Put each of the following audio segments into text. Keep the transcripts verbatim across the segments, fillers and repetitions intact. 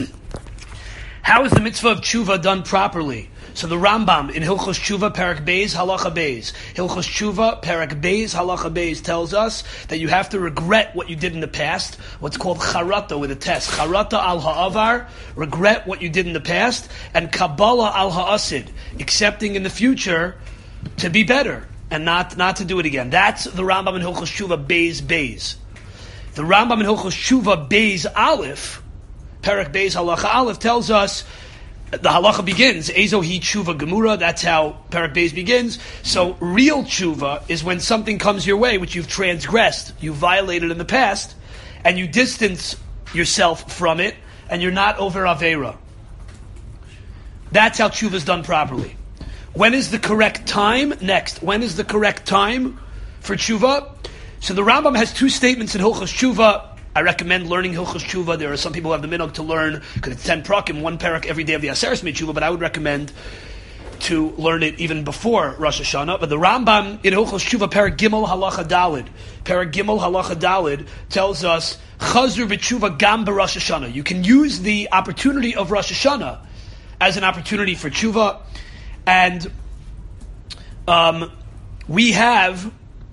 How is the mitzvah of tshuva done properly? So the Rambam in Hilchos Tshuva, Parak Beis, Halacha Beis. Hilchos Tshuva, Parak Beis, Halacha Beis tells us that you have to regret what you did in the past, what's called charata with a test. Charata al ha'avar, regret what you did in the past, and Kabbalah al ha'asid, accepting in the future to be better and not, not to do it again. That's the Rambam in Hilchos Tshuva, Beis, Beis. The Rambam in Hilchos Tshuva, Beis Aleph, Parak Beis, Halacha Aleph, tells us the halacha begins, Ezo hi tshuva gemura, that's how Parak Beis begins. So real tshuva is when something comes your way which you've transgressed, you violated in the past, and you distance yourself from it, and you're not over Aveira. That's how tshuva is done properly. When is the correct time? Next, when is the correct time for tshuva? So the Rambam has two statements in Hilchos Tshuva. I recommend learning Hilchos Tshuva. There are some people who have the minhag to learn, because it's ten prakim, one parak every day of the Aseres Tshuva, but I would recommend to learn it even before Rosh Hashanah. But the Rambam in Hilchos Tshuva, Parak Gimel Halacha Dalid, Parak Gimel Halacha Dalid tells us, Chazur v'tshuva gam b'Rosh Hashanah. You can use the opportunity of Rosh Hashanah as an opportunity for tshuva, and um, we have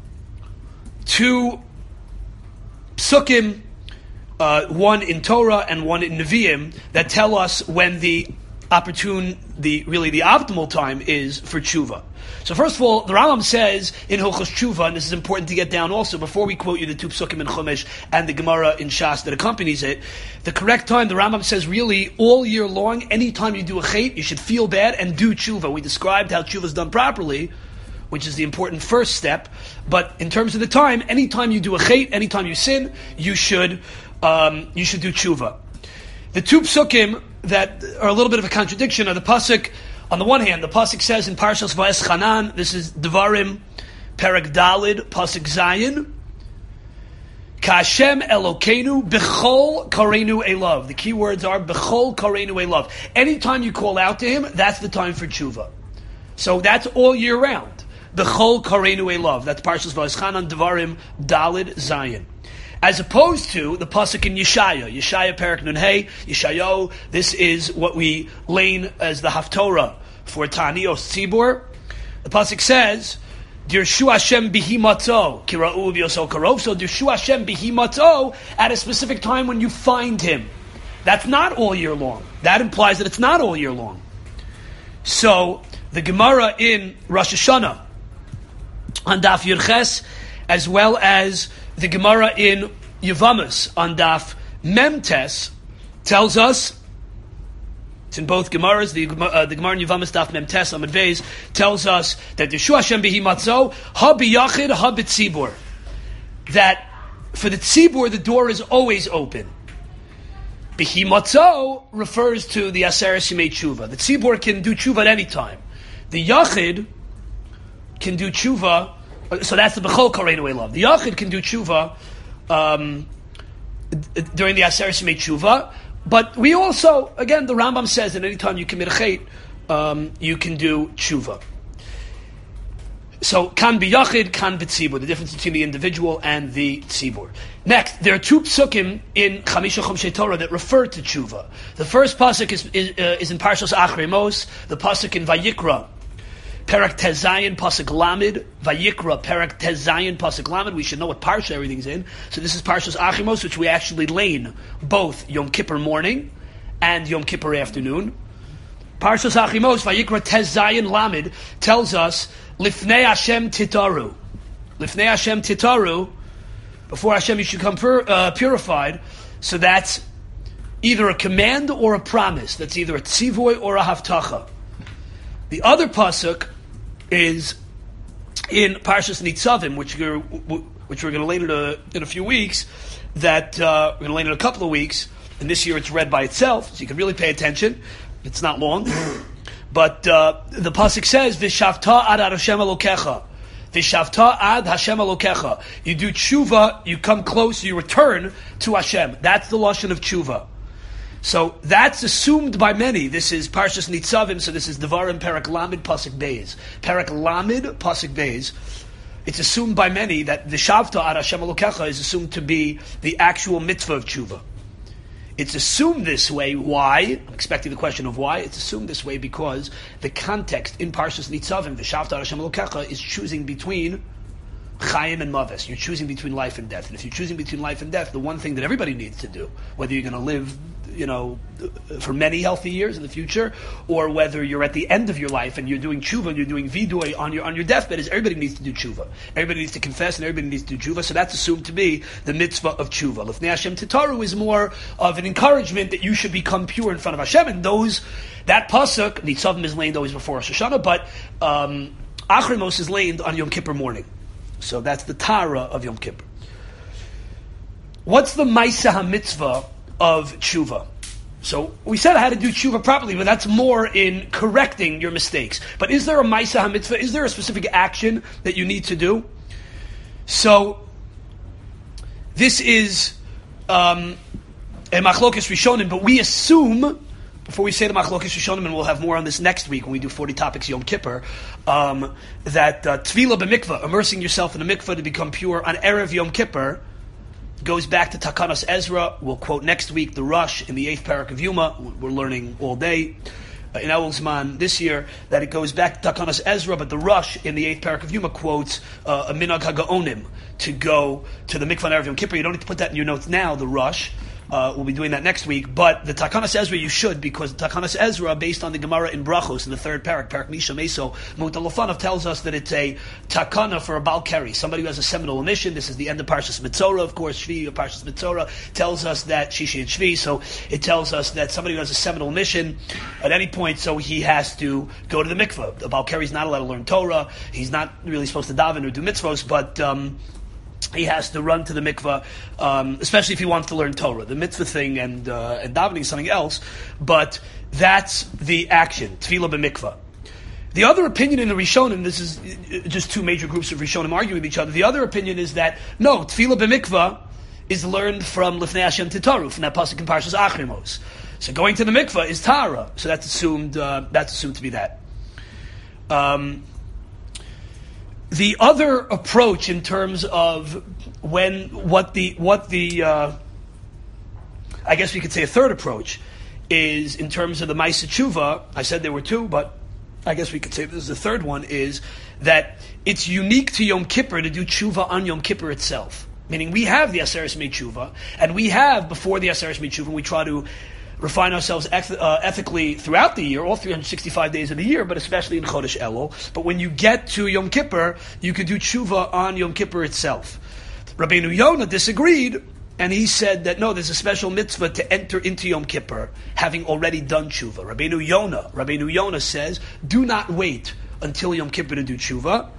two psukim, Uh, one in Torah and one in Nevi'im, that tell us when the opportune, the really the optimal time is for tshuva. So first of all, the Rambam says in Hilchos Tshuva, and this is important to get down also, before we quote you the two psukim in Chumash and the Gemara in Shas that accompanies it, the correct time, the Rambam says really all year long, anytime you do a chait, you should feel bad and do tshuva. We described how tshuva is done properly, which is the important first step, but in terms of the time, anytime you do a chait, anytime you sin, you should Um, you should do tshuva. The two psukim that are a little bit of a contradiction are the pasuk. On the one hand, the pasuk says in Parshas Va'eschanan, this is Devarim, Perek Dalid, pasuk Zayin, Ka'Hashem Elokeinu b'chol kareinu elav. The key words are b'chol kareinu elav. Anytime you call out to Him, that's the time for tshuva. So that's all year round. B'chol kareinu elav. That's Parshas Va'eschanan, Devarim, Dalid, Zayin. As opposed to the pasuk in Yeshaya, Yeshaya Perek Nun Hey, Yeshayo, this is what we lane as the Haftorah for Ta'anios Tzibur. The pasuk says, Dirshu Hashem bihi matzo, kira'u v'yoso karov, so Dirshu Hashem bihi matzo, at a specific time when you find Him. That's not all year long. That implies that it's not all year long. So, the Gemara in Rosh Hashanah, on Daf Yurches, as well as the Gemara in Yevamos on Daf Memtes tells us, it's in both Gemaras, the, uh, the Gemara in Yevamos Daf Memtes on Medvez tells us that Yeshua Hashem bihi matzo, ha biyachid, ha b'tzibur. That for the tzibur, the door is always open. Bihi matzo refers to the Aseres Yemei Tshuva. The tzibur can do tshuva at any time. The yachid can do tshuva. So that's the B'chol Kareinu Elav. The Yachid can do tshuva um, during the Aseres Yemei Tshuva, but we also, again, the Rambam says that any time you commit a chait, um, you can do tshuva. So, kan b'yachid, kan b'tzibur, the difference between the individual and the tzibur. Next, there are two psukim in Chamisha Chumshei Torah that refer to tshuva. The first pasuk is, is, uh, is in Parshas Achrei Mos, the pasuk in Vayikra, Perek Tezayin Pasuk Lamed, Vayikra Perek Tezayin Pasuk Lamed. We should know what parsha everything's in. So this is Parshas Achrei Mos, which we actually lane both Yom Kippur morning and Yom Kippur afternoon. Parshas Achrei Mos, Vayikra Tezayin Lamed, tells us Lifnei Hashem Titaru. Lifnei Hashem Titaru, before Hashem you should come pur- uh, purified. So that's either a command or a promise. That's either a tzivoy or a haftacha. The other pasuk is in Parshas Nitzavim, which we're, which we're going to learn in a, in a few weeks, that uh, we're going to learn in a couple of weeks, and this year it's read by itself, so you can really pay attention. It's not long. But uh, the pasuk says, V'shavta ad Hashem Elokecha. V'shavta ad Hashem Elokecha. You do tshuva, you come close, you return to Hashem. That's the lashon of tshuva. So that's assumed by many. This is Parshas Nitzavim, so this is Devarim Perek Lamed Pasuk Beis. Perek Lamed Pasuk Beis. It's assumed by many that the Shavta ad Hashem Elokecha is assumed to be the actual mitzvah of tshuva. It's assumed this way. Why? I'm expecting the question of why. It's assumed this way because the context in Parshas Nitzavim, V'shavta Hashem Elokecha, is choosing between Chaim and Maves. You're choosing between life and death. And if you're choosing between life and death, the one thing that everybody needs to do, whether you're going to live, you know, for many healthy years in the future, or whether you're at the end of your life and you're doing tshuva and you're doing vidui on your on your deathbed, is everybody needs to do tshuva. Everybody needs to confess and everybody needs to do tshuva. So that's assumed to be the mitzvah of tshuva. Lifnei Hashem Titaru is more of an encouragement that you should become pure in front of Hashem. And those, that pasuk, Nitzavim is laid always before Rosh Hashanah, but um, Achrimos is laid on Yom Kippur morning. So that's the Tara of Yom Kippur. What's the Maisa HaMitzvah of tshuva? So we said how to do tshuva properly, but that's more in correcting your mistakes. But is there a Maisa HaMitzvah? Is there a specific action that you need to do? So this is um, a Machlokes Rishonim, but we assume, before we say the Machlokes Rishonim, and we'll have more on this next week when we do forty topics Yom Kippur, um, that uh, Tefillah b'mikvah, immersing yourself in a mikvah to become pure on Erev Yom Kippur, goes back to Takanas Ezra. We'll quote next week the Rush in the eighth parak of Yuma. We're learning all day uh, in Elul Zman this year that it goes back to Takanas Ezra, but the Rush in the eighth parak of Yuma quotes uh, a Minhag HaGaonim to go to the mikvah on Erev Yom Kippur. You don't need to put that in your notes now, the Rush. Uh, we'll be doing that next week, but the Takanas Ezra you should, because the Takanas Ezra, based on the Gemara in Brachos, in the third parak, parak Misha Meso, Mutalafanav tells us that it's a Takana for a Balkari, somebody who has a seminal emission. This is the end of Parshas Mitzorah, of course. Shvi of Parshas Mitzorah tells us that, Shishi and Shvi, so it tells us that somebody who has a seminal emission at any point, so he has to go to the mikveh. The Balkari is not allowed to learn Torah, he's not really supposed to daven or do mitzvos, but um, he has to run to the mikvah, um, especially if he wants to learn Torah. The mitzvah thing and uh, and davening is something else, but that's the action, tefillah b'mikvah. The other opinion in the Rishonim, this is just two major groups of Rishonim arguing with each other, the other opinion is that, no, tefillah b'mikvah is learned from Lifnei Hashem Titaru, from that pasuk in Parshas Achrimos. So going to the mikvah is Tara, so that's assumed, uh, that's assumed to be that. Um... The other approach in terms of when what the what the uh, I guess we could say a third approach is in terms of the Maisa Tshuva. I said there were two, but I guess we could say this is the third one, is that it's unique to Yom Kippur to do Tshuva on Yom Kippur itself. Meaning we have the Aseres Mei Tshuva, and we have before the Aseres Mei Tshuva, we try to refine ourselves eth- uh, ethically throughout the year, all three hundred sixty-five days of the year, but especially in Chodesh Elul. But when you get to Yom Kippur, you can do tshuva on Yom Kippur itself. Rabbeinu Yonah disagreed, and he said that no, there's a special mitzvah to enter into Yom Kippur having already done tshuva. Rabbeinu Yonah, Rabbeinu Yonah says, do not wait until Yom Kippur to do tshuva.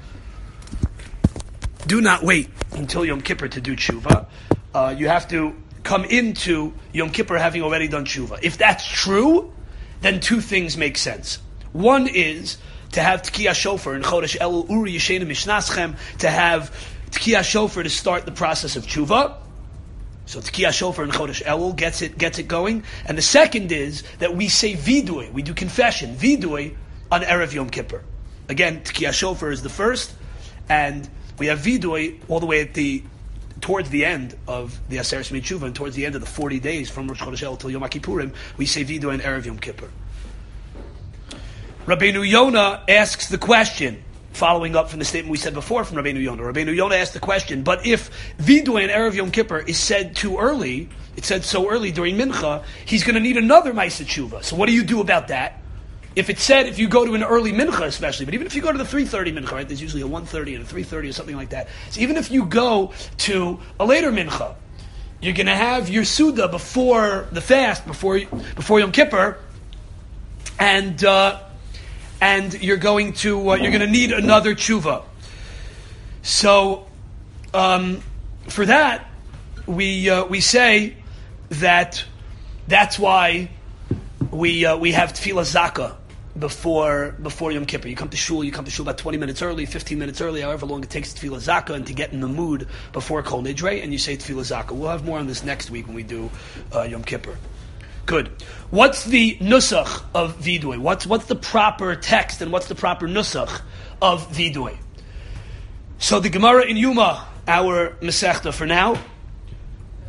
Do not wait until Yom Kippur to do tshuva. Uh, you have to come into Yom Kippur having already done tshuva. If that's true, then two things make sense. One is to have Tkiyah Shofar in Chodesh Elul Uri Yeshena Mishnaschem, to have Tkiyah Shofar to start the process of tshuva. So Tkiyah Shofar in Chodesh Elul gets it gets it going. And the second is that we say vidui, we do confession, vidui on Erev Yom Kippur. Again, Tkiyah Shofar is the first, and we have vidui all the way at the towards the end of the Aseres Mei Tshuva, and towards the end of the forty days from Rosh Chodesh Elul till Yom Kippurim, we say vidui and Erev Yom Kippur. Rabbeinu Yonah asks the question, following up from the statement we said before from Rabbeinu Yonah. Rabbeinu Yonah asked the question, but if vidui and Erev Yom Kippur is said too early, it's said so early during Mincha, he's going to need another Maisa Tshuva. So what do you do about that? If it's said, if you go to an early mincha especially, but even if you go to the three thirty mincha, right, there's usually a one thirty and a three thirty or something like that. So even if you go to a later mincha, you're going to have your Suda before the fast, before before Yom Kippur, and uh, and you're going to uh, you're going to need another tshuva. So um, for that, we uh, we say that that's why we uh, we have tefillah zaka before before Yom Kippur. You come to shul, you come to shul about twenty minutes early, fifteen minutes early, however long it takes to tefillah zaka and to get in the mood before Kol Nidre, and you say tefillah zaka. We'll have more on this next week when we do uh, Yom Kippur. Good. What's the nusach of vidui? What's what's the proper text and what's the proper nusach of vidui? So the Gemara in Yuma, our Masechta for now,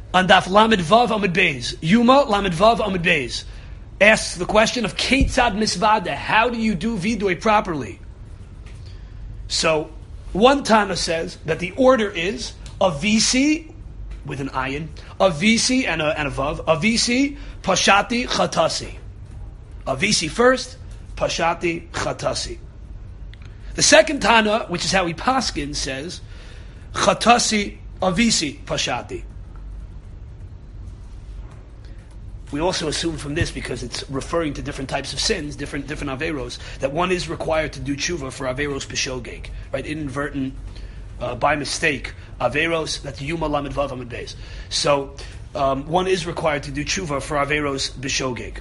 on Daf Lamed Vav Amud Beis. Yuma Lamed Vav Amud Beis asks the question of Ketzad Misvada. How do you do Vidui properly? So, one Tana says that the order is a V C with an ayin, a V C and a, and a Vav, a V C, Pashati, Chatasi. A V C first, Pashati, Chatasi. The second Tana, which is how we paskin, says Chatasi, a V C, Pashati. We also assume from this, because it's referring to different types of sins, different different averos, that one is required to do tshuva for averos b'shogeg, right? Inadvertent, uh, by mistake, averos, that's yuma lamed vav amud beis. So um, one is required to do tshuva for averos b'shogeg.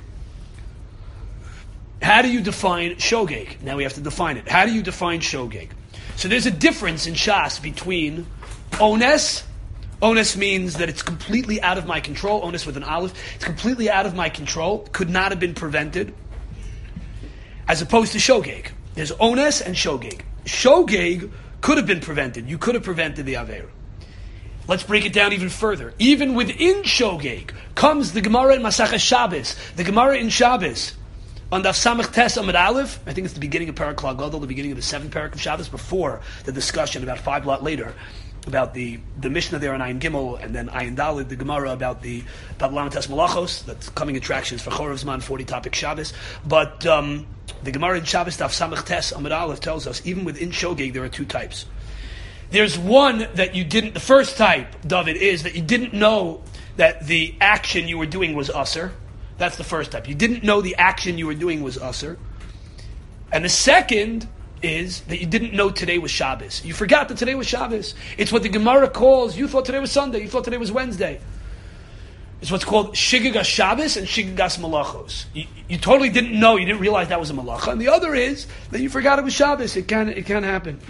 How do you define shogeg? Now we have to define it. How do you define shogeg? So there's a difference in Shas between ones. Onus means that it's completely out of my control. Onus with an aleph. It's completely out of my control. Could not have been prevented. As opposed to shogeg. There's onus and shogeg. Shogeg could have been prevented. You could have prevented the avera. Let's break it down even further. Even within shogeg comes the Gemara in Masachas Shabbos. The Gemara in Shabbos on Daf Samach Tes Amud Aleph. I think it's the beginning of Parak Klal Gadol, the beginning of the seventh Parak of Shabbos, before the discussion about five lot later about the, the Mishnah there on Ayin Gimel, and then Ayin Dalid, the Gemara about the about Lamates Malachos, that's coming attractions for Chorav Zman, forty topic Shabbos. But um, the Gemara in Shabbos Daf Samach Tes Amud Aleph tells us even within shogeg there are two types. There's one that you didn't. The first type, David, is that you didn't know that the action you were doing was usher. That's the first type. You didn't know the action you were doing was usher. And the second is that you didn't know today was Shabbos. You forgot that today was Shabbos. It's what the Gemara calls, you thought today was Sunday, you thought today was Wednesday. It's what's called Shigigas Shabbos and Shigigas Malachos. You, you totally didn't know, you didn't realize that was a Malacha. And the other is that you forgot it was Shabbos. It can, it can happen.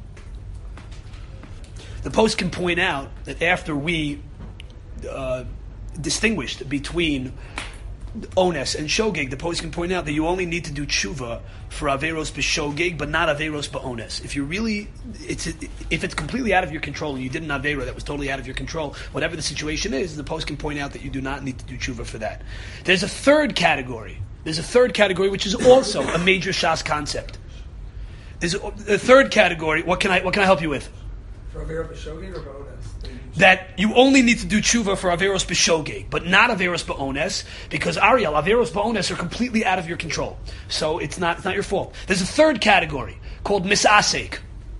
The post can point out that after we uh, distinguished between Ones and Shogeg, the post can point out that you only need to do tshuva for Averos b'Shogeg, but not Averos b'Ones. If you really, it's if it's completely out of your control, and you did an Avera that was totally out of your control, whatever the situation is, the post can point out that you do not need to do tshuva for that. There's a third category. There's a third category, which is also a major Shas concept. There's a, a third category. What can I what can I help you with? For Averos b'Shogeg or b'Ones? That you only need to do tshuva for Averos b'Shogeg, but not Averos b'Ones, because Ariel, Averos b'Ones are completely out of your control. So it's not, it's not your fault. There's a third category called Misasek.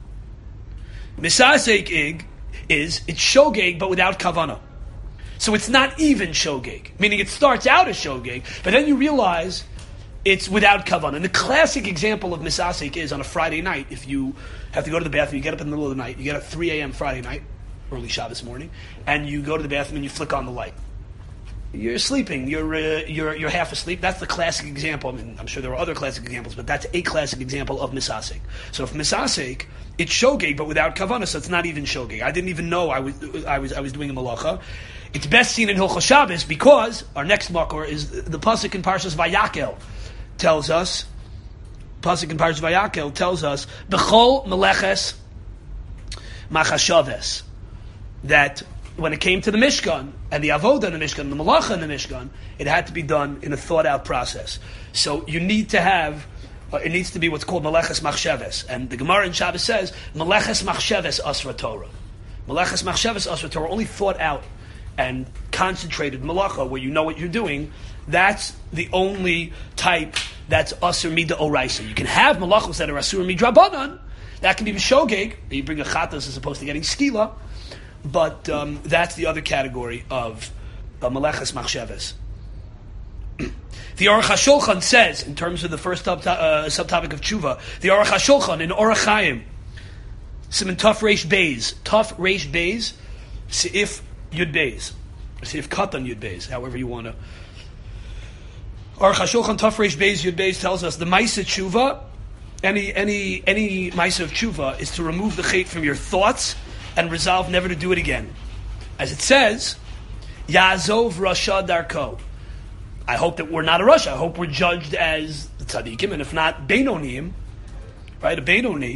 Misasek is, it's Shogeg, but without Kavanah. So it's not even Shogeg, meaning it starts out as Shogeg, but then you realize it's without Kavanah. And the classic example of Misasek is on a Friday night, if you have to go to the bathroom, you get up in the middle of the night, you get up three a.m. Friday night, early Shabbos morning, and you go to the bathroom and you flick on the light. You're sleeping. You're uh, you're you're half asleep. That's the classic example. I mean, I'm sure there are other classic examples, but that's a classic example of misasek. So if misasek, it's shogeg, but without kavanah, so it's not even shogeg. I didn't even know I was I was I was doing a malacha. It's best seen in Hilchos Shabbos because our next makor is the pasuk in Parshas Vayakel tells us. Pasuk in Parshas Vayakel tells us b'chol meleches machashaves. That when it came to the Mishkan, and the Avodah in the Mishkan, and the Malacha in the Mishkan, it had to be done in a thought-out process. So you need to have, uh, it needs to be what's called Meleches Machsheves. And the Gemara in Shabbos says, Meleches Machsheves Asra Torah. Meleches Machsheves Asra Torah, only thought out and concentrated Malacha, where you know what you're doing, that's the only type that's Asur Mida Oraisa. You can have Malachos that are Asur Midrabanan, that can be Shogeg, you bring a Chatas as opposed to getting Skila. But um, that's the other category of uh, Meleches Machsheves. The Aruch HaShulchan says, in terms of the first sub- uh, subtopic of Tshuva, the Aruch HaShulchan in Orach Chaim, Siman Tuf Reish Beis, Tuf Reish Beis, Seif Yud Beis, Seif Katan Yud Beis, however you want to. Aruch HaShulchan Tuf Reish Beis Yud Beis tells us the Maisa Tshuva, any any any Maisa of Tshuva is to remove the chait from your thoughts and resolve never to do it again. As it says, Yazov Rasha Darko. I hope that we're not a Rasha. I hope we're judged as the tzaddikim, and if not, Beinonim, right, a Beinoni,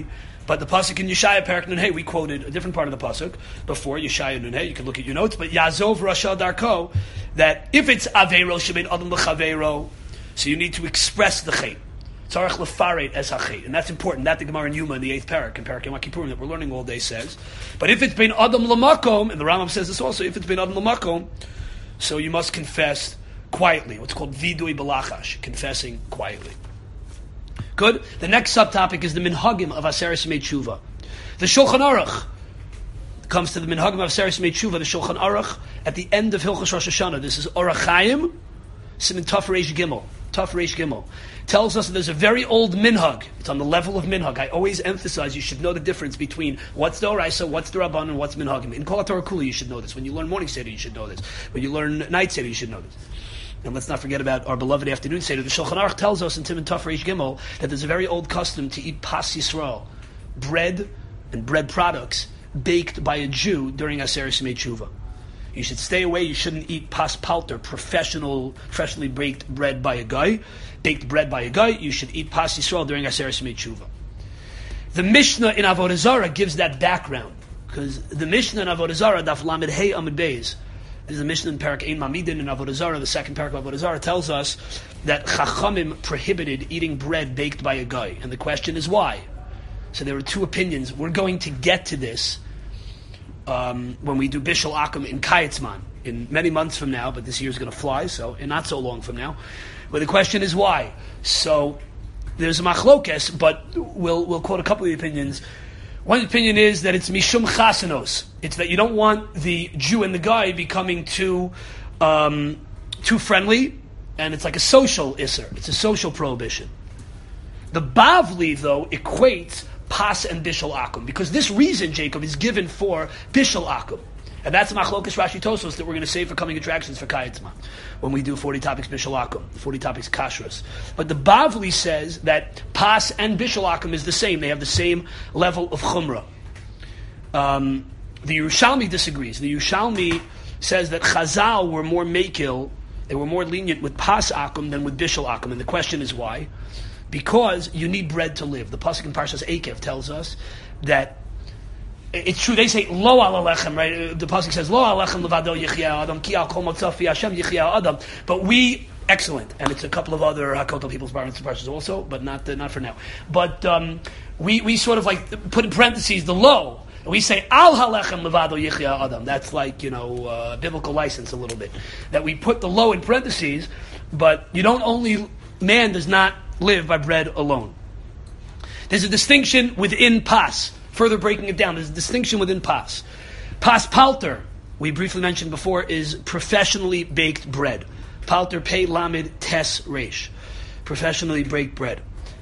But the pasuk in Yeshaya Perak Nun Hey, we quoted a different part of the pasuk before Yeshaya Nun Hey. You can look at your notes. But Yazov Rasha Darko, that if it's Aveiro Shebein Adam L'Chaveiro, so you need to express the Chet. Tzarech Lefaret Es HaChet. And that's important. That the Gemara in Yuma in the eighth parak, in Parak Yom Kippurim, that we're learning all day says. But if it's Bein Adam L'Makom, and the Rambam says this also, if it's Bein Adam L'Makom, so you must confess quietly. What's called Vidui Balachash, confessing quietly. Good. The next subtopic is the minhagim of Aseres Yemei Tshuva. The Shulchan Aruch comes to the minhagim of Aseres Yemei Tshuva. The Shulchan Aruch at the end of Hilchos Rosh Hashanah. This is Orach Chaim, Siman Taf Reish Gimel. Taf Reish Gimel tells us that there's a very old minhag. It's on the level of minhag. I always emphasize you should know the difference between what's the Oraisa, what's the Rabban, and what's minhagim. In Kol HaTorah Kula, you should know this. When you learn morning Seder, you should know this. When you learn night Seder, you should know this. And let's not forget about our beloved afternoon Seder. The Shulchan Aruch tells us in Siman Taf Reish Gimel that there's a very old custom to eat pas Yisrael, bread and bread products baked by a Jew during Aseres Yemei Tshuva. You should stay away. You shouldn't eat pas palter, professional, freshly baked bread by a guy, baked bread by a guy. You should eat pas Yisrael during Aseres Yemei Tshuva. The Mishnah in Avodah Zarah gives that background, because the Mishnah in Avodah Zarah, Daf Lamed Hey Amud Beis, this is the Mishnah in Parak Ein Mamidin in Avodah Zarah, the second parak of Avodah Zarah, tells us that Chachamim prohibited eating bread baked by a guy. And the question is why? So there are two opinions. We're going to get to this um, when we do Bishul Akum in Kayetzman, in many months from now, but this year is going to fly, so in not so long from now. But the question is why? So there's a machlokes, but we'll, we'll quote a couple of the opinions. One opinion is that it's mishum chasanos. It's that you don't want the Jew and the guy becoming too um, too friendly, and it's like a social isser. It's a social prohibition. The Bavli, though, equates pas and bishul akum, because this reason, Jacob, is given for bishul akum. And that's Machlokas Rashi Tosos that we're going to save for coming attractions for Kayetzman, when we do forty topics Bishul Akum, forty topics Kashrus. But the Bavli says that Pas and Bishul Akum is the same. They have the same level of Chumrah. Um, the Yerushalmi disagrees. The Yerushalmi says that Chazal were more Mekil, they were more lenient with Pas Akum than with Bishul Akum. And the question is why? Because you need bread to live. The Pasuk in Parshas Eikev tells us that it's true. They say lo al alechem, right? The pasuk says lo alechem levado yichya adam ki al kol motzafi Hashem yichya adam. But we excellent, and it's a couple of other Hakotel people's parshes also, but not uh, not for now. But um, we we sort of like put in parentheses the lo. And we say al halechem levado yichya adam. That's like, you know, uh, biblical license a little bit. That we put the lo in parentheses, but you don't only man does not live by bread alone. There's a distinction within pas. Further breaking it down, there's a distinction within pas. Pas palter, we briefly mentioned before, is professionally baked bread. Palter pei lamed tes reish. Professionally baked bread.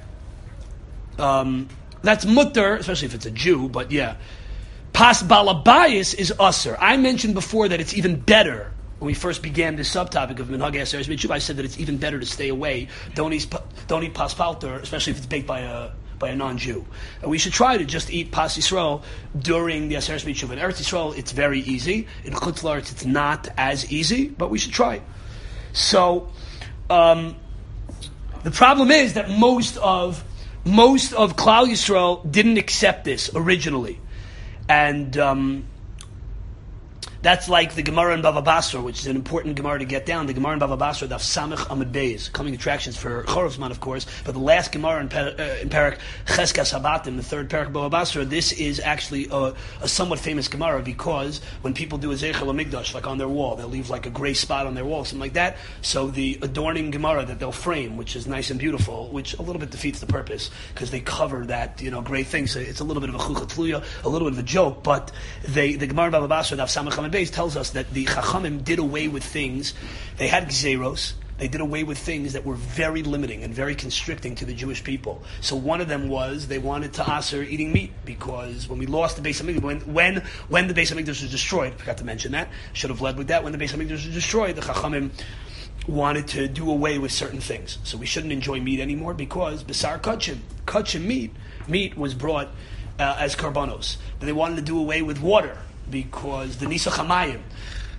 Um, that's mutter, especially if it's a Jew, but yeah. Pas balabayis is usser. I mentioned before that it's even better. When we first began this subtopic of Minhag Aseres Yemei Tshuva, I said that it's even better to stay away. Don't eat, don't eat pas palter, especially if it's baked by a by a non-Jew. And we should try to just eat pas Yisrael during the Aseres Yemei Tshuva. In Eretz Yisrael, it's very easy. In Chutz La'aretz, it's not as easy, but we should try. So, um, the problem is that most of most of Klal Yisrael didn't accept this originally, and um, that's like the Gemara in Bava Basra, which is an important Gemara to get down. The Gemara in Bava Basra, Daf Samech Amud Beis, coming attractions for Chorovzman, of course. But the last Gemara in, per, uh, in Parak Cheskas Habatim, the third Parak Bava Basra, this is actually a, a somewhat famous Gemara, because when people do a Zeichel HaMikdash, like on their wall, they'll leave like a gray spot on their wall, something like that. So the adorning Gemara that they'll frame, which is nice and beautiful, which a little bit defeats the purpose, because they cover that, you know, great thing. So it's a little bit of a chuchat tluya, a little bit of a joke. But they, the Gemara in Bava Basra, Daf Samech Amud Beis, tells us that the Chachamim did away with things. They had gzeros. They did away with things that were very limiting and very constricting to the Jewish people. So one of them was they wanted to aser eating meat, because when we lost the Beis Hamikdash, when when when the Beis Hamikdash was destroyed, I forgot to mention that, should have led with that. When the Beis Hamikdash was destroyed, the Chachamim wanted to do away with certain things. So we shouldn't enjoy meat anymore, because Besar Kachim, Kachim meat, meat was brought uh, as karbanos. Then they wanted to do away with water, because the Nisa Chamayim,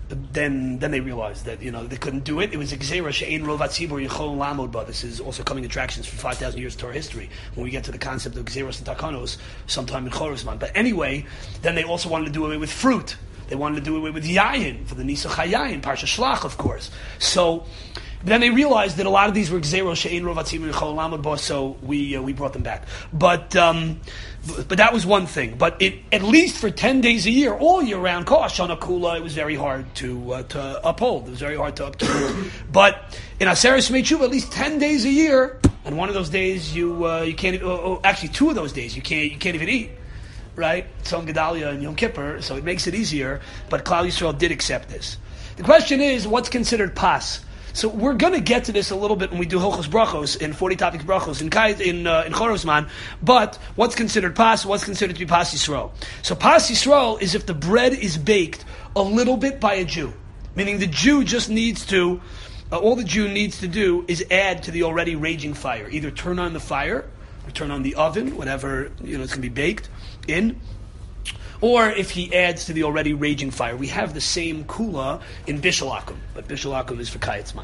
then then they realized that you know they couldn't do it. It was a gzeira she'ein rov hatzibur yichol lamod ba. This is also coming attractions for five thousand years of Torah history. When we get to the concept of gzeiros and takanos, sometime in Chorazman. But anyway, then they also wanted to do away with fruit. They wanted to do away with yayin for the Nisa Chayayin, Parsha Shlach, of course. So then they realized that a lot of these were gzeiros she'ein rov hatzibur yichol lamod ba. So we uh, we brought them back. But um, But that was one thing. But it, at least for ten days a year, all year round, Kol Hashana Kula, it was very hard to uh, to uphold. It was very hard to uphold. But in Aseres Yemei Tshuva, at least ten days a year, and one of those days you uh, you can't. Oh, oh, actually, two of those days you can't you can't even eat, right? Tzom Gedalia and Yom Kippur, so it makes it easier. But Klal Yisrael did accept this. The question is, what's considered pas? So we're going to get to this a little bit when we do Hilchos Brachos in forty topics Brachos in Kai, in uh, in Chorazman. But what's considered pas? What's considered to be pas Yisrael? So pas Yisrael is if the bread is baked a little bit by a Jew, meaning the Jew just needs to. Uh, all the Jew needs to do is add to the already raging fire. Either turn on the fire, or turn on the oven, whatever you know it's going to be baked in. Or if he adds to the already raging fire. We have the same kula in Bishul Akum, but Bishul Akum is for Kayetzman.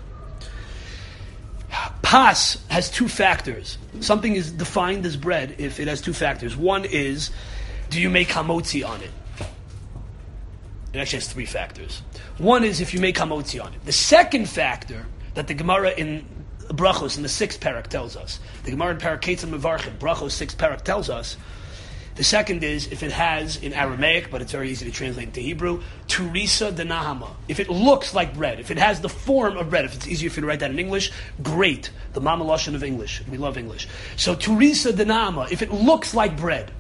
Pas has two factors. Something is defined as bread if it has two factors. One is, do you make hamotzi on it? It actually has three factors. One is if you make hamotzi on it. The second factor that the Gemara in Brachos in the sixth parak tells us, the Gemara in Parak Ketzim Mevarchim, Brachos sixth parak tells us. The second is if it has in Aramaic, but it's very easy to translate into Hebrew, Turisa de Nahama. If it looks like bread, if it has the form of bread, if it's easier for you to write that in English, great. The Mama Lashon of English. We love English. So Turisa de Nahama, if it looks like bread.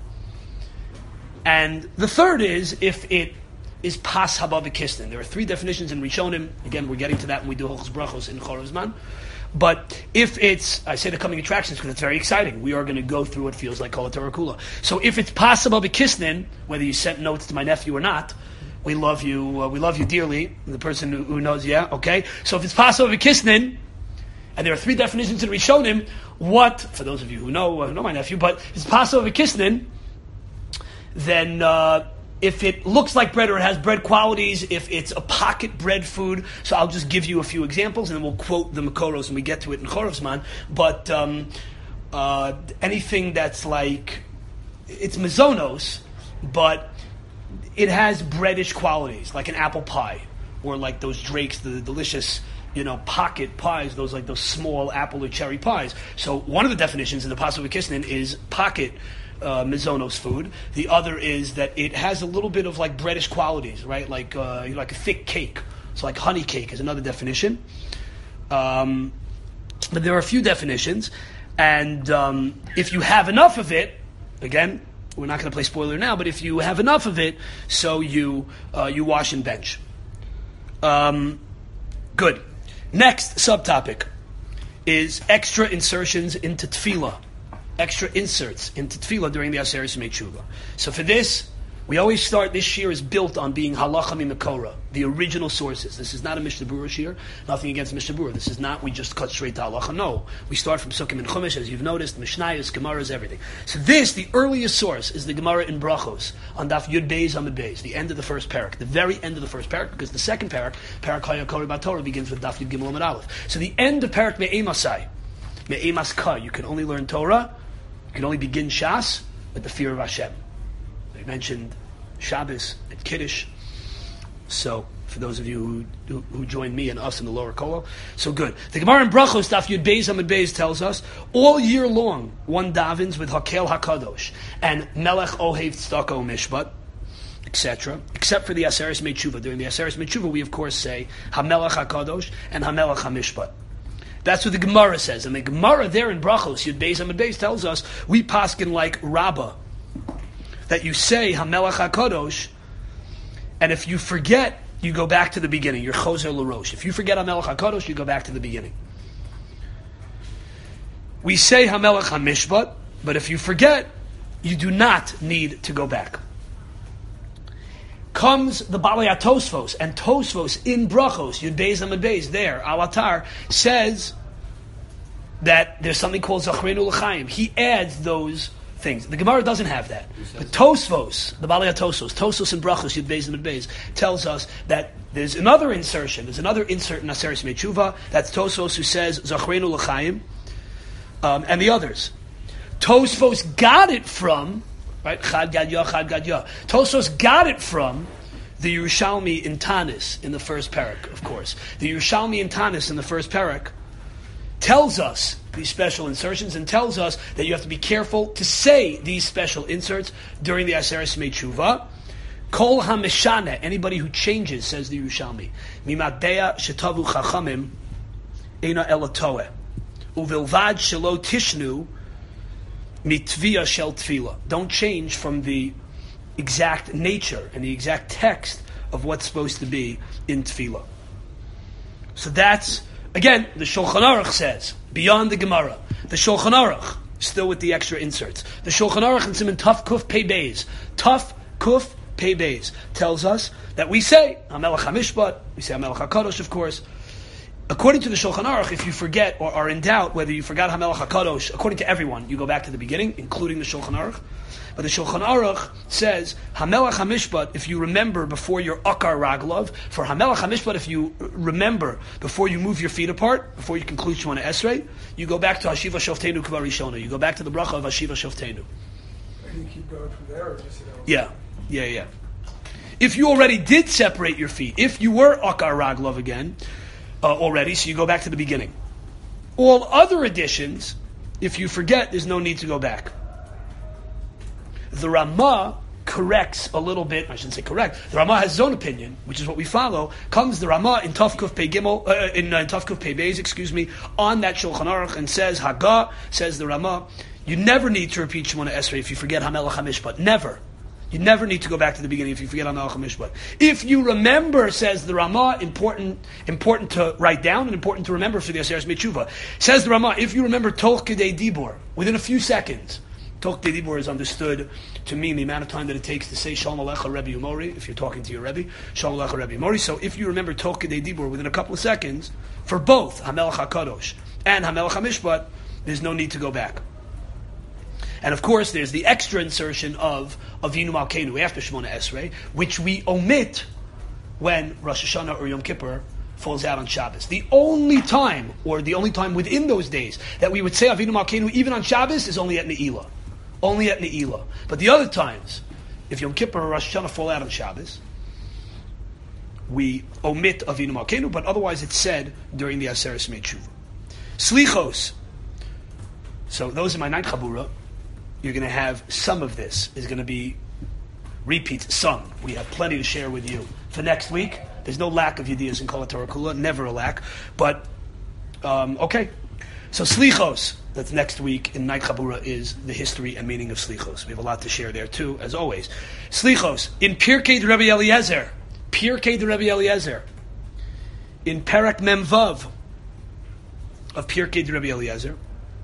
And the third is if it is Pas Haba V'Kisnin. There are three definitions in Rishonim. Again, we're getting to that when we do Hilchos Brachos in Chorazman. But if it's, I say the coming attractions because it's very exciting. We are going to go through what feels like Kol HaTorah Kula. So if it's possible B'Kisnin, whether you sent notes to my nephew or not, we love you, uh, we love you dearly. The person who, who knows, yeah, okay. So if it's possible B'Kisnin, and there are three definitions in Rishonim, what, for those of you who know, uh, know my nephew, but if it's possible B'Kisnin, then, uh, if it looks like bread or it has bread qualities, if it's a pocket bread food, so I'll just give you a few examples and then we'll quote the Makoros when we get to it in Chorazman. But um, uh, anything that's like, it's mezonos, but it has breadish qualities, like an apple pie, or like those Drakes, the delicious, you know, pocket pies, those like those small apple or cherry pies. So one of the definitions in the Pasuk Kisnin is pocket Uh, mizonos food. The other is that it has a little bit of like breadish qualities, right? Like uh, like a thick cake. So like honey cake is another definition. Um, but there are a few definitions, and um, if you have enough of it, again, we're not going to play spoiler now, but if you have enough of it, so you uh, you wash and bench. Um, good. Next subtopic is extra insertions into tefillah. Extra inserts into tefillah during the Aseres Yemei Tshuva. So for this, we always start, this shir is built on being halacha mimekora, the original sources. This is not a Mishnah Berurah shir, nothing against Mishnah Berurah. This is not, we just cut straight to halacha. No, we start from Sukkim and Chumash, as you've noticed, Mishnayos, Gemaras, everything. So this, the earliest source, is the Gemara in Brachos, on Daf Yud Beis Amud Beis, the end of the first parak, the very end of the first parak, because the second parak, Parak Haya Kori Batorah, begins with Daf Yud Gimel Amud Aleph. So the end of parak Me'emasai, Me'emas Ka, you can only learn Torah, you can only begin Shas with the fear of Hashem. We mentioned Shabbos and Kiddush. So, for those of you who, who, who join me and us in the lower Kolo, so good. The Gemara in Brachos, Daf Yud Beis Amud Beis, tells us, all year long, one davens with Hakel HaKadosh, and Melech Ohev Tzedakah Mishpat, et cetera, except for the Aseres Yemei Tshuva. During the Aseres Yemei Tshuva, we of course say, HaMelech HaKadosh and HaMelech HaMishpat. That's what the Gemara says. And the Gemara there in Brachos, Yud Beis Amud Beis, tells us, we paskin like Rabbah, that you say HaMelech HaKadosh, and if you forget, you go back to the beginning. You're Chozer L'Rosh. If you forget HaMelech HaKadosh, you go back to the beginning. We say HaMelech HaMishpat, but if you forget, you do not need to go back. Comes the Balei Tosfos, and Tosfos in Brachos, Yud Beis Amud Beis, there, Alatar, says that there's something called Zachrenu L'Chaim. He adds those things. The Gemara doesn't have that. But Tosfos, the Balei Tosos, Tosos and Brachos, Yud Beis and Mid Beis, tells us that there's another insertion, there's another insert in Aseres Mechuva, that's Tosos who says, Zachrenu L'chaim, um, and the others. Tosfos got it from, right, Chad Gadya, Chad Gadya. Tosos got it from the Yerushalmi in Tanis, in the first parak, of course. The Yerushalmi in Tanis, in the first parak, tells us these special insertions and tells us that you have to be careful to say these special inserts during the Aseres Mechuva. Kol HaMeshana, anybody who changes, says the Yerushalmi, Mimadea Shetavu Chachamim Eina Elatoeh Uvilvad Shelo Tishnu Mitvia Shel Tfila. Don't change from the exact nature and the exact text of what's supposed to be in Tefillah. So that's, again, the Shulchan Aruch says, beyond the Gemara, the Shulchan Aruch, still with the extra inserts, the Shulchan Aruch in Siman Tuf Kuf Pei Beis, Tuf Kuf Pei Beis, tells us that we say, HaMelech HaMishpat, we say HaMelech HaKadosh, of course. According to the Shulchan Aruch, if you forget or are in doubt whether you forgot HaMelech HaKadosh, according to everyone, you go back to the beginning, including the Shulchan Aruch. But the Shulchan Aruch says, HaMelech HaMishpat, if you remember before your Akar Raglov, for HaMelech HaMishpat, if you remember before you move your feet apart, before you conclude Shemona Esrei, you go back to Hashiva Shoftenu Kvar Rishona. You go back to the bracha of Hashiva Shoftenu. And you keep going from there, or just, you know? Yeah, yeah, yeah. If you already did separate your feet, if you were Akar Raglov again, uh, already, so you go back to the beginning. All other additions, if you forget, there's no need to go back. The Ramah corrects a little bit, I shouldn't say correct, the Ramah has his own opinion, which is what we follow. Comes the Ramah in Tov Kuf Pei Gimel, uh, in, uh, in Tov Kuf Pei Beis, excuse me, on that Shulchan Aruch and says, Haga, says the Ramah, you never need to repeat Shemona Esrei if you forget HaMelech HaMishpat. Never. You never need to go back to the beginning if you forget HaMelech HaMishpat. If you remember, says the Ramah, important important to write down and important to remember for the Aseres Mechuva. Says the Ramah, if you remember Toch Kedei Dibor, within a few seconds, Toch Kedei Dibor is understood to mean the amount of time that it takes to say Shalom Alecha Rebbe Umori, if you're talking to your Rebbe, Shalom Alecha Rebbe Umori. So if you remember Toch Kedei Dibor within a couple of seconds, for both HaMelech HaKadosh and HaMelech HaMishpat, there's no need to go back. And of course, there's the extra insertion of Avinu Malkeinu after Shemona Esrei, which we omit when Rosh Hashanah or Yom Kippur falls out on Shabbos. The only time, or the only time within those days, that we would say Avinu Malkeinu even on Shabbos is only at Ne'ilah. Only at Ne'ilah. But the other times, if Yom Kippur or Rosh Hashanah fall out on Shabbos, we omit Avinu Malkeinu, but otherwise it's said during the Aseres Mechuva. Slichos. So those are my ninth Chabura. You're going to have some of this is going to be repeats. Some. We have plenty to share with you for next week. There's no lack of ideas in Kol HaTorah Kula, never a lack. But, um, okay. So Slichos, that's next week in Night Chabura, is the history and meaning of Slichos. We have a lot to share there too, as always. Slichos, in Pirkei de Rebbe Eliezer, Pirkei de Rebbe Eliezer, in Perak Mem Vav of Pirkei de Rebbe Eliezer,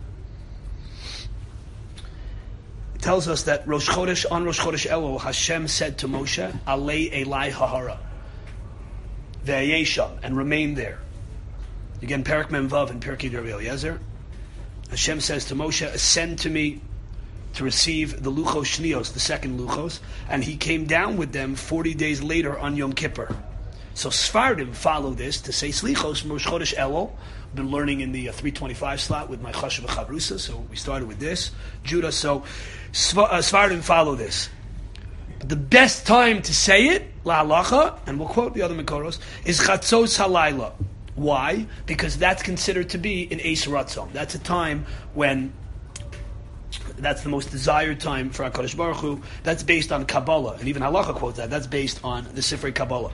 it tells us that Rosh Chodesh, on Rosh Chodesh Elul, Hashem said to Moshe, Alei Elai Hahara, Ve'ayesham, and remain there. Again, Perak Mem Vav and Pirkei de Rebbe Eliezer. Hashem says to Moshe, ascend to me to receive the Luchos Shnios, the second Luchos, and he came down with them forty days later on Yom Kippur. So Sfardim follow this to say Slichos from Rosh Chodesh Elul. I've been learning in the uh, three twenty-five slot with my Chashav Chavrusa, so we started with this. Judah, so Sv- uh, Sfardim follow this. But the best time to say it, La Halacha, and we'll quote the other Mekoros, is Chatzos Halayla. Why? Because that's considered to be an Eis Ratzon. That's a time when, that's the most desired time for HaKadosh Baruch Hu. That's based on Kabbalah. And even Halacha quotes that. That's based on the Sifrei Kabbalah.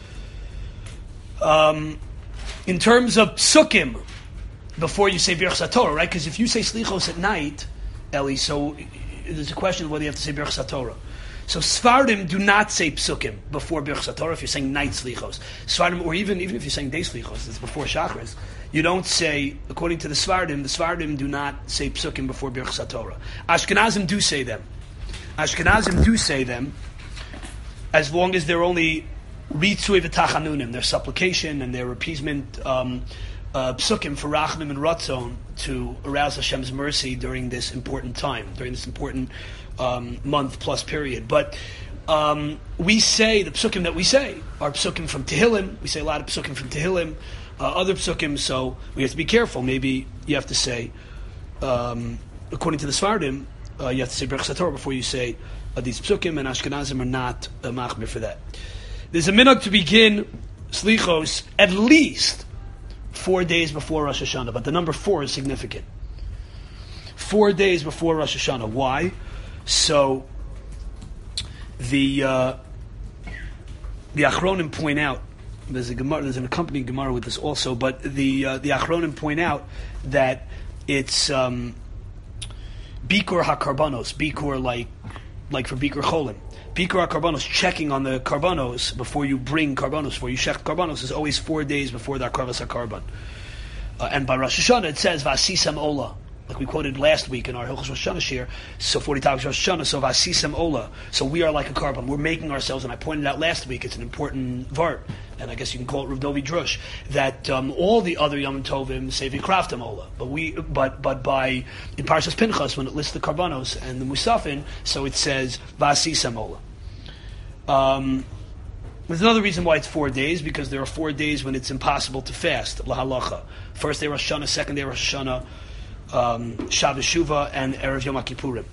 Um, in terms of Psukim, before you say Birchas HaTorah, right? Because if you say Slichos at night, Eli, so there's a question of whether you have to say Birchas HaTorah. So Sfardim do not say Psukim before Birchas HaTorah if you're saying night Slichos. Sfardim, or even, even if you're saying day Slichos, it's before Shachris, you don't say, according to the Sfardim, the Sfardim do not say Psukim before Birchas HaTorah. Ashkenazim do say them. Ashkenazim do say them as long as they're only Ritzui v'tachanunim, their supplication and their appeasement um, uh, psukim for Rachmim and Ratzon to arouse Hashem's mercy during this important time, during this important um, month plus period. But um, we say, the psukim that we say are psukim from Tehillim. We say a lot of psukim from Tehillim, uh, other psukim, so we have to be careful. Maybe you have to say, um, according to the Sfardim, uh, you have to say Berachas HaTorah before you say uh, these psukim, and Ashkenazim are not uh, machmir for that. There's a minhag to begin Slichos at least four days before Rosh Hashanah, but the number four is significant. Four days before Rosh Hashanah. Why? So the uh, the Achronim point out, there's a Gemara, there's an accompanying Gemara with this also, but the uh, the Achronim point out that it's um, Bikur HaKarbanos, Bikur like like for Bikur Cholim. Bikur HaKarbanos, checking on the Karbanos before you bring Karbanos, before you check Karbanos, is always four days before the Akravas HaKarban. Uh, and by Rosh Hashanah it says Vasisam Ola, like we quoted last week in our Hilchos Rosh Hashanah shir. So forty topics Rosh Hashanah, so Vasisam Ola. So we are like a Karban. We're making ourselves, and I pointed out last week, it's an important vart, and I guess you can call it Rav Dovi Drush, that um, all the other Yom Tovim say Vikraftam Ola, but we, but but by in Parshas Pinchas when it lists the Karbanos and the Musafin, so it says Vasisam Ola. Um, there's another reason why it's four days, because there are four days when it's impossible to fast. Lahalacha. First day Rosh Hashanah, second day Rosh Hashanah, um, Shabbos Shuvah, and Erev Yom Kippurim.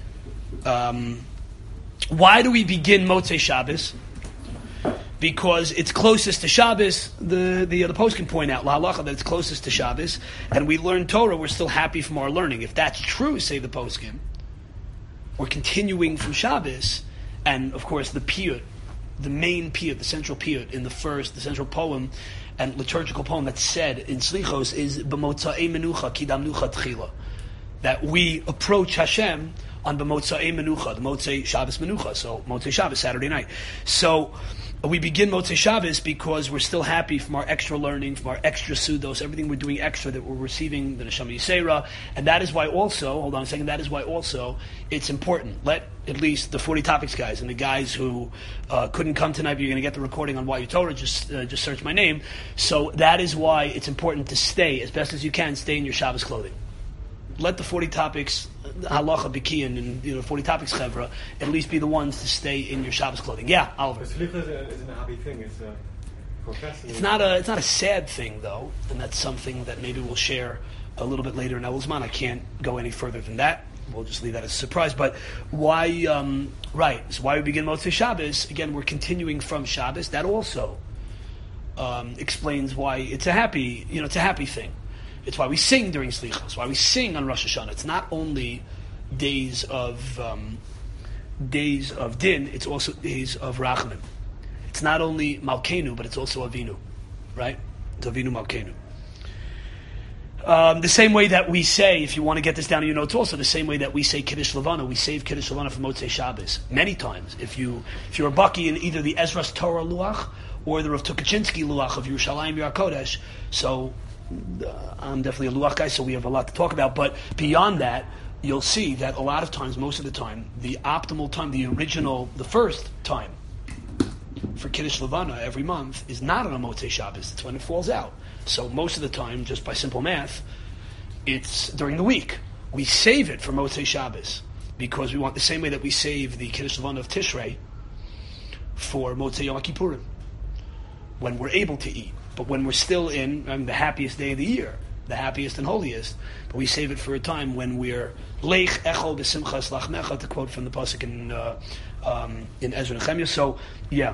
Um, why do we begin Motzei Shabbos? Because it's closest to Shabbos. The the, the post can point out Lahalacha that it's closest to Shabbos, and we learn Torah. We're still happy from our learning. If that's true, say the poskim, we're continuing from Shabbos. And, of course, the piyut, the main piyut, the central piyut in the first, the central poem and liturgical poem that's said in Slichos is B'motza'ei menucha kidam nucha tchila. That we approach Hashem on B'motza'ei menucha, the Motzei Shabbos menucha, so Motzei Shabbos, Saturday night. So we begin Motzei Shabbos because we're still happy from our extra learning, from our extra sudos, everything we're doing extra that we're receiving, the Neshama Yisera, and that is why also, hold on a second, that is why also it's important. Let at least the forty Topics guys and the guys who uh, couldn't come tonight, but you're going to get the recording on Why You Torah, just uh, just search my name. So that is why it's important to stay, as best as you can, stay in your Shabbos clothing. Let the forty Topics, Halacha, Bikian, and you know, forty Topics Chevra, at least be the ones to stay in your Shabbos clothing. Yeah, Oliver. Slicha isn't a happy thing. It's a professional. It's not a. It's not a sad thing though, and that's something that maybe we'll share a little bit later in Elulzman. I can't go any further than that. We'll just leave that as a surprise. But why? Um, right. So why we begin Motzei Shabbos? Again, we're continuing from Shabbos. That also um, explains why it's a happy. You know, it's a happy thing. It's why we sing during Slichos. It's why we sing on Rosh Hashanah. It's not only days of um, days of Din. It's also days of Rachamim. It's not only Malkeinu, but it's also Avinu, right? It's Avinu Malkeinu. Um, the same way that we say, if you want to get this down in your notes, also the same way that we say Kiddush Levana, we save Kiddush Levana for Motzei Shabbos many times. If you if you're a baki in either the Ezra's Torah Luach or the Rav Tukachinsky Luach of Yerushalayim Yer Kodesh, so uh, I'm definitely a Luach guy, so we have a lot to talk about. But beyond that, you'll see that a lot of times, most of the time, the optimal time, the original, the first time for Kiddush Levana every month is not on a Motzei Shabbos. It's when it falls out. So most of the time, just by simple math, it's during the week. We save it for Motzei Shabbos because we want the same way that we save the Kiddush Levana of Tishrei for Motzei Yom Kippurim when we're able to eat. But when we're still in I mean, the happiest day of the year, the happiest and holiest, but we save it for a time when we're Leich Echol B'Simchas Lachmecha, to quote from the pasuk in uh, um, in Ezra Nehemiah. So yeah.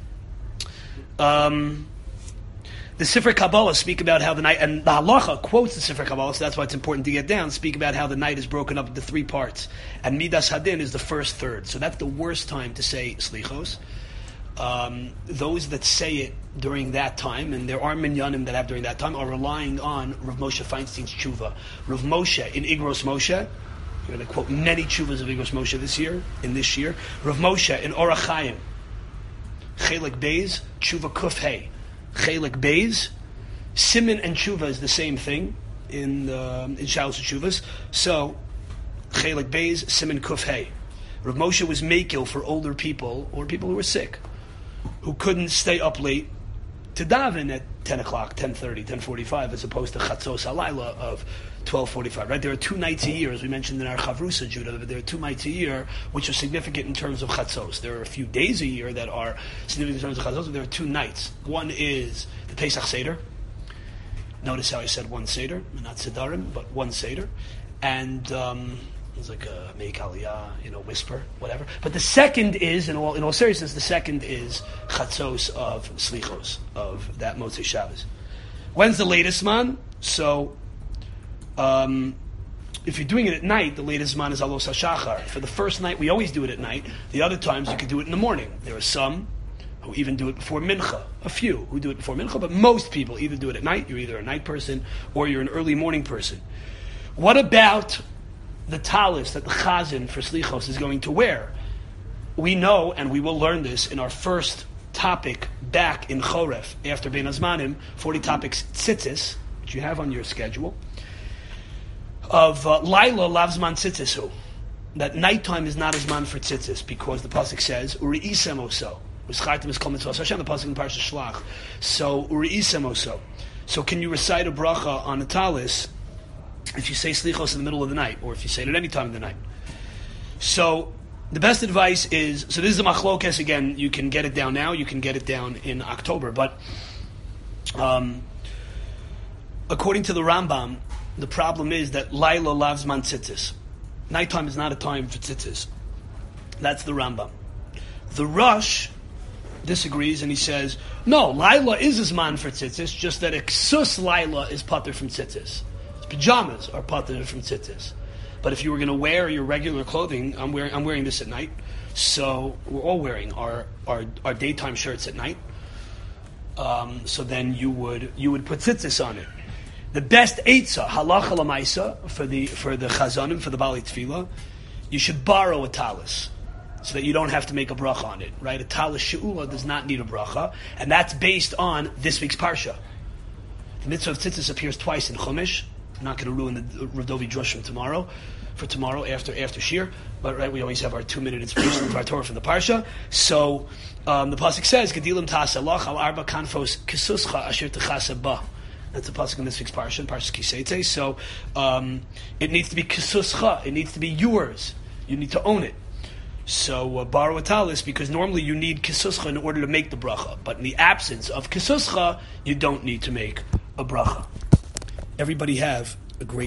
Um, The Sifrei Kabbalah speak about how the night, and the Halacha quotes the Sifrei Kabbalah, so that's why it's important to get down, speak about how the night is broken up into three parts. And Midas Hadin is the first third. So that's the worst time to say Slichos. Um, those that say it during that time, and there are minyanim that have during that time, are relying on Rav Moshe Feinstein's tshuva. Rav Moshe in Igros Moshe, we're going to quote many tshuvas of Igros Moshe this year, in this year. Rav Moshe in Orach Chaim, Chelik Beis, tshuva Kuf Hey. Chelik Beis, Siman and Tshuva is the same thing in uh, in Shalos Tshuvas. So Chelik Beis, Siman Kuf Hey. Rav Moshe was makil for older people or people who were sick, who couldn't stay up late to daven at ten o'clock, ten thirty, ten forty-five, as opposed to Chatzos Halayla of twelve forty-five, right? There are two nights a year, as we mentioned in our Chavrusa Judah, but there are two nights a year which are significant in terms of Chatzos. There are a few days a year that are significant in terms of Chatzos, but there are two nights. One is the Pesach Seder. Notice how I said one Seder, not Sedarim, but one Seder. And um, it's like a Meik Aliyah, you know, whisper, whatever. But the second is, in all in all seriousness, the second is Chatzos of Slichos, of that Motzei Shabbos. When's the latest man? So, um, if you're doing it at night, the latest man is Alos HaShachar. For the first night, we always do it at night. The other times, you could do it in the morning. There are some who even do it before Mincha. A few who do it before Mincha, but most people either do it at night. You're either a night person or you're an early morning person. What about the talis that the chazan for Slichos is going to wear? We know, and we will learn this in our first topic back in Choref, after Bein Hazmanim, forty topics tzitzis, which you have on your schedule, of uh, Laila lavzman tzitzisu, that nighttime is not as man for tzitzis, because the pasuk says, Uri'isem oso. The pasuk in Parashat Shlach. So, Uri'isem oso. So can you recite a bracha on a talis if you say Slichos in the middle of the night, or if you say it at any time of the night? So, the best advice is, so this is the machlokes again, you can get it down now, you can get it down in October, but um, according to the Rambam, the problem is that Laila lavzman tzitzis. Nighttime is not a time for tzitzis. That's the Rambam. The Rush disagrees and he says, no, Laila is a zman for tzitzis, just that a ksus Laila is pater from tzitzis. Pajamas are pater from tzitzis. But if you were going to wear your regular clothing, I'm wearing I'm wearing this at night, so we're all wearing our our, our daytime shirts at night. Um, so then you would you would put tzitzis on it. The best eitzah, halacha lamaisa, for the for the chazanim, for the bali tefillah, you should borrow a talis, so that you don't have to make a bracha on it. Right? A talis she'ula does not need a bracha, and that's based on this week's parsha. The mitzvah of tzitzis appears twice in Chumash. I'm not going to ruin the Rav Dovi Drush from tomorrow, for tomorrow after after Shir. But right, we always have our two-minute inspiration of our Torah from the Parsha. So um, the pasuk says, "Gedilim ta'asalach al arba kanfos kisuscha asher techasa ba." That's the pasuk in this week's Parsha, Parsha Kisete. So um, it needs to be kisuscha. It needs to be yours. You need to own it. So uh, borrow a talis, because normally you need kisuscha in order to make the bracha. But in the absence of kisuscha, you don't need to make a bracha. Everybody have a great